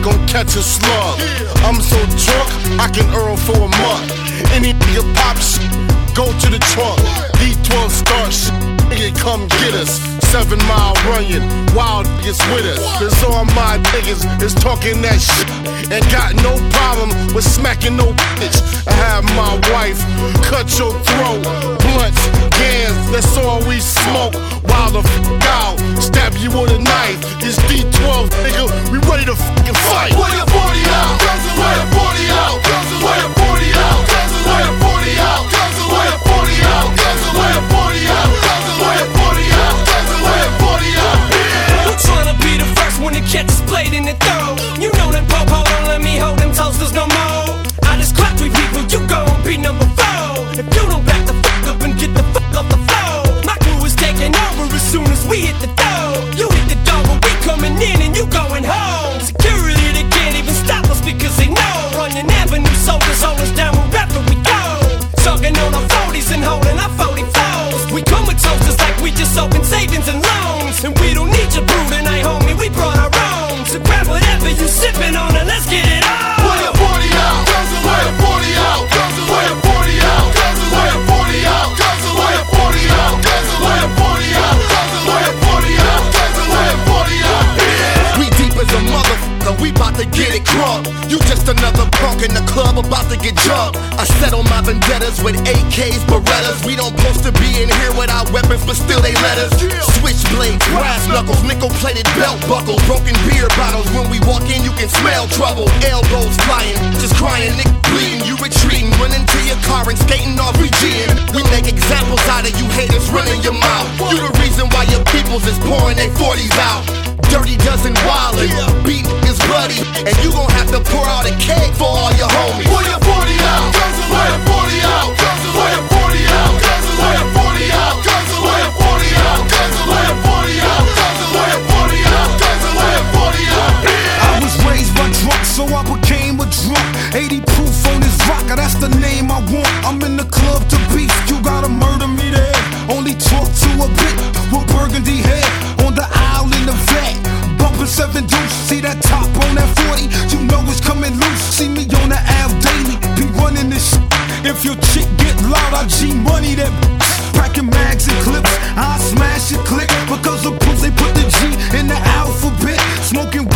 gon' catch a slug. I'm so drunk, I can earn for a month. Any nigga pop shit, go to the trunk. D12 start shit, nigga come get us. 7 Mile Runyon, wild niggas with us. Cause all my niggas is talking that shit and got no problem with smacking no bitch. I have my wife cut your throat, blunts, gans, that's all we smoke. Wild the fuck out, stab you with a knife. It's D12, nigga, we ready to fucking fight. Where your 40 out? Where your 40 out? Where your 40 out? Where your 40 out? Where your 40 out? Where your 40 out? Where your 40 out? Where your 40 out? Who tryna be the first one to catch a blade in the throat? You know them po-po don't let me hold them toasters no more. I just clap 3 people, you gon' be number 4. If you don't back the fuck up and get the fuck off the floor, my crew is taking over as soon as we hit the door. You hit the door, but we coming in and you going home. Security, they can't even stop us because they know. Running Avenue soldiers hold us down wherever we go. Talking on our 40s and holding our 44s. We come with toasters like we just open savings and loans. And we don't need your brew tonight, homie, we brought our own. So grab whatever you sipping on and let's get it on. Where your 40 out? Where your 40 out? Where your 40 out? Where your 40 out? Where your 40 out? Where your 40 out? Where your 40 out? Where your 40 out? We deep as a motherfucker, we bout to get it crunk. You just another punk in the club about to get drunk. I settle my vendettas with AKs, Berettas. We don't supposed to be in here without weapons, but still they let us. Switchblades, brass knuckles, nickel-plated belt buckles, broken beer bottles. When we walk in, you can smell trouble. Elbows flying, just crying, nigga bleeding. You retreating, running to your car and skating off Regine. We make examples out of you haters running your mouth. You the reason why your peoples is pouring their 40s out. Dirty dozen wildin', beat is bloody, and you gon' have to pour out a cake for all your homies. Where your 40 out? Where your 40 out? Where your 40 out? Where your 40 out? Where your 40 out? Where your 40 out? Where your 40 out? Where your 40 out? I was raised by drunk, so I became a drunk. 80 proof on this rocker, that's the name I want. I'm in the club to beef, you gotta murder me there. Only talk to a bit with burgundy hair on the aisle in the vet. Bumping 7 deuce, see that top on that 40, you know it's coming loose. See me on the Al daily, be running this shit. If your chick get loud, I G-money that packing mags and clips, I smash your click. Because the proof they put the G in the alphabet. Smoking